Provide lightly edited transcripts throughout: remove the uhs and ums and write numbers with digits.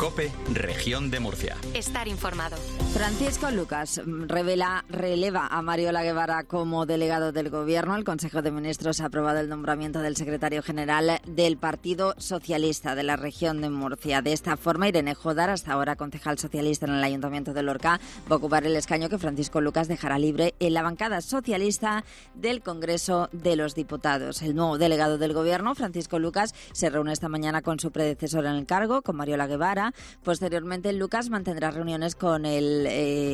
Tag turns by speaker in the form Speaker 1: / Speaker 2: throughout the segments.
Speaker 1: COPE, Región de Murcia.
Speaker 2: Estar informado.
Speaker 3: Francisco Lucas releva a Mariola Guevara como delegado del Gobierno. El Consejo de Ministros ha aprobado el nombramiento del secretario general del Partido Socialista de la Región de Murcia. De esta forma, Irene Jodar, hasta ahora concejal socialista en el Ayuntamiento de Lorca, va a ocupar el escaño que Francisco Lucas dejará libre en la bancada socialista del Congreso de los Diputados. El nuevo delegado del Gobierno, Francisco Lucas, se reúne esta mañana con su predecesor en el cargo, con Mariola Guevara. Posteriormente, Lucas mantendrá reuniones con el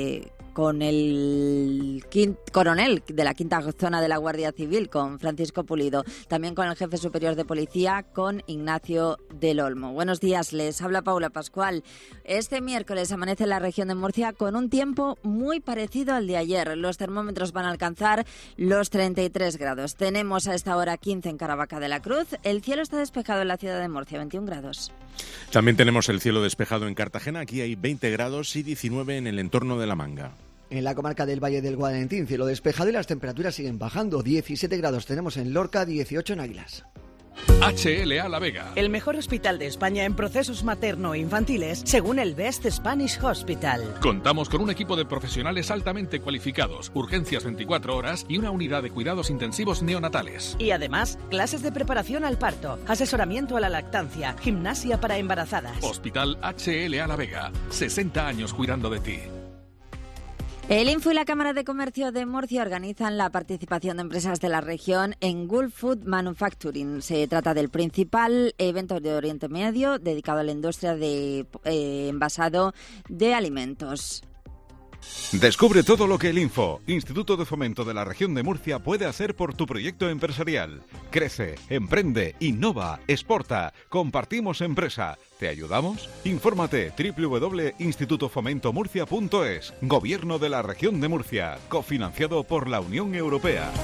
Speaker 3: coronel de la quinta zona de la Guardia Civil, con Francisco Pulido, también con el jefe superior de policía, con Ignacio del Olmo. Buenos días, les habla Paula Pascual. Este miércoles amanece en la región de Murcia con un tiempo muy parecido al de ayer. Los termómetros van a alcanzar los 33 grados. Tenemos a esta hora 15 en Caravaca de la Cruz. El cielo está despejado en la ciudad de Murcia, 21 grados.
Speaker 4: También tenemos el cielo despejado en Cartagena. Aquí hay 20 grados y 19 en el entorno de La Manga.
Speaker 5: En la comarca del Valle del Guadalentín, cielo despejado y las temperaturas siguen bajando. 17 grados tenemos en Lorca, 18 en Águilas.
Speaker 6: HLA La Vega.
Speaker 7: El mejor hospital de España en procesos materno-infantiles, según el Best Spanish Hospital.
Speaker 6: Contamos con un equipo de profesionales altamente cualificados, urgencias 24 horas y una unidad de cuidados intensivos neonatales.
Speaker 7: Y además, clases de preparación al parto, asesoramiento a la lactancia, gimnasia para embarazadas.
Speaker 6: Hospital HLA La Vega. 60 años cuidando de ti.
Speaker 3: El Info y la Cámara de Comercio de Murcia organizan la participación de empresas de la región en Gulf Food Manufacturing. Se trata del principal evento de Oriente Medio dedicado a la industria de envasado de alimentos.
Speaker 8: Descubre todo lo que el Info, Instituto de Fomento de la Región de Murcia, puede hacer por tu proyecto empresarial. Crece, emprende, innova, exporta. Compartimos empresa. ¿Te ayudamos? Infórmate www.institutofomentomurcia.es. Gobierno de la Región de Murcia, cofinanciado por la Unión Europea.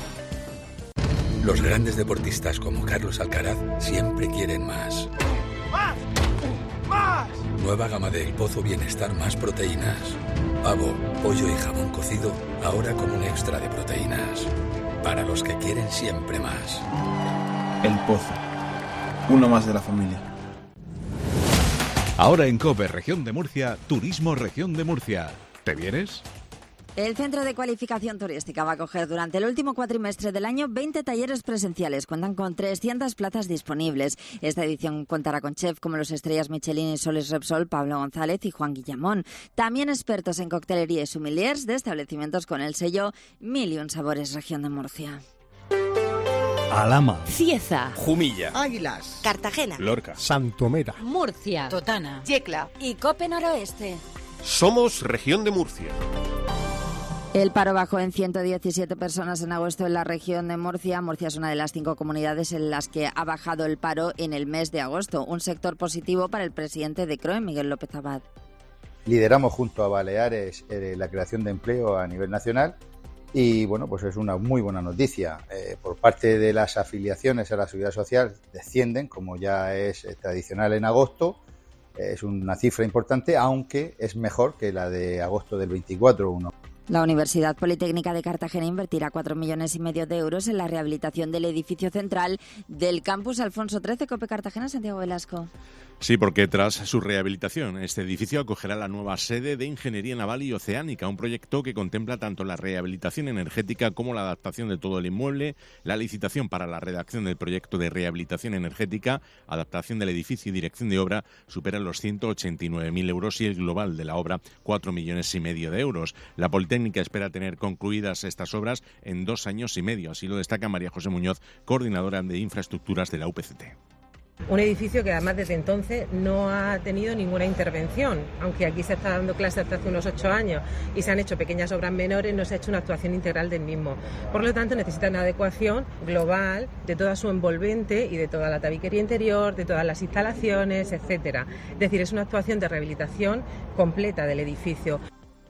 Speaker 9: Los grandes deportistas como Carlos Alcaraz siempre quieren más. ¡Más! ¡Más! Nueva gama de El Pozo Bienestar más proteínas. Pavo, pollo y jamón cocido, ahora con un extra de proteínas. Para los que quieren siempre más.
Speaker 10: El Pozo, uno más de la familia.
Speaker 8: Ahora en COPE Región de Murcia, Turismo Región de Murcia. ¿Te vienes?
Speaker 3: El Centro de Cualificación Turística va a acoger durante el último cuatrimestre del año 20 talleres presenciales. Cuentan con 300 plazas disponibles. Esta edición contará con chefs como los estrellas Michelin y Soles Repsol, Pablo González y Juan Guillamón. También expertos en coctelería y sommeliers de establecimientos con el sello 1001 Sabores Región de Murcia.
Speaker 11: Alhama,
Speaker 2: Cieza,
Speaker 1: Jumilla,
Speaker 5: Águilas,
Speaker 2: Cartagena,
Speaker 4: Lorca,
Speaker 11: Santomera,
Speaker 2: Murcia,
Speaker 7: Totana,
Speaker 2: Yecla y Cope Noroeste.
Speaker 12: Somos Región de Murcia.
Speaker 3: El paro bajó en 117 personas en agosto en la región de Murcia. Murcia es una de las 5 comunidades en las que ha bajado el paro en el mes de agosto. Un sector positivo para el presidente de CROE, Miguel López Abad.
Speaker 13: Lideramos junto a Baleares la creación de empleo a nivel nacional y bueno, pues es una muy buena noticia. Por parte de las afiliaciones a la Seguridad Social descienden, como ya es tradicional en agosto. Es una cifra importante, aunque es mejor que la de agosto del 24.
Speaker 3: La Universidad Politécnica de Cartagena invertirá 4,5 millones de euros en la rehabilitación del edificio central del campus Alfonso XIII. COPE Cartagena, Santiago Velasco.
Speaker 4: Sí, porque tras su rehabilitación, este edificio acogerá la nueva sede de Ingeniería Naval y Oceánica, un proyecto que contempla tanto la rehabilitación energética como la adaptación de todo el inmueble. La licitación para la redacción del proyecto de rehabilitación energética, adaptación del edificio y dirección de obra supera los 189.000 euros y el global de la obra 4,5 millones de euros. La Politécnica espera tener concluidas estas obras en 2 años y medio, así lo destaca María José Muñoz, coordinadora de infraestructuras de la UPCT.
Speaker 14: Un edificio que además desde entonces no ha tenido ninguna intervención, aunque aquí se está dando clases hasta hace unos 8 años y se han hecho pequeñas obras menores, no se ha hecho una actuación integral del mismo. Por lo tanto, necesita una adecuación global de toda su envolvente y de toda la tabiquería interior, de todas las instalaciones, etcétera. Es decir, es una actuación de rehabilitación completa del edificio.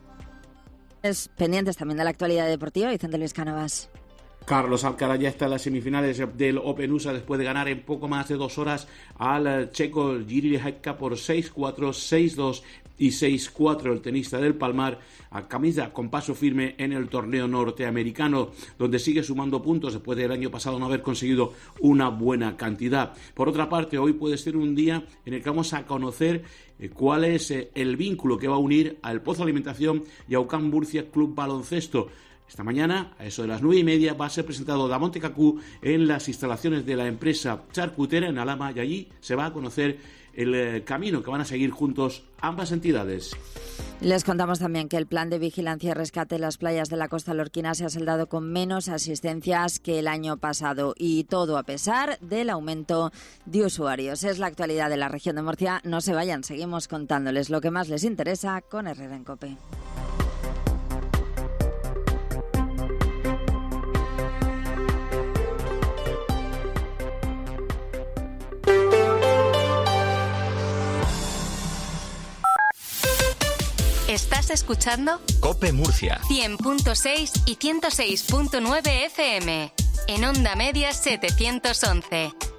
Speaker 3: Pendientes también de la actualidad deportiva, Vicente Luis Cánovas.
Speaker 15: Carlos Alcaraz ya está en las semifinales del Open USA después de ganar en poco más de 2 horas al checo Jiří Hetka por 6-4, 6-2 y 6-4 el tenista del Palmar, a camisa con paso firme en el torneo norteamericano, donde sigue sumando puntos después del año pasado no haber conseguido una buena cantidad. Por otra parte, hoy puede ser un día en el que vamos a conocer cuál es el vínculo que va a unir al Pozo Alimentación y a UCAM Murcia Club Baloncesto. Esta mañana, a eso de las 9:30, va a ser presentado Damonte Cacú en las instalaciones de la empresa charcutera en Alhama, y allí se va a conocer el camino que van a seguir juntos ambas entidades.
Speaker 3: Les contamos también que el plan de vigilancia y rescate en las playas de la costa lorquina se ha saldado con menos asistencias que el año pasado, y todo a pesar del aumento de usuarios. Es la actualidad de la región de Murcia. No se vayan, seguimos contándoles lo que más les interesa con Herrera en COPE.
Speaker 2: ¿Estás escuchando?
Speaker 1: COPE Murcia.
Speaker 2: 100.6 y 106.9 FM. En onda media 711.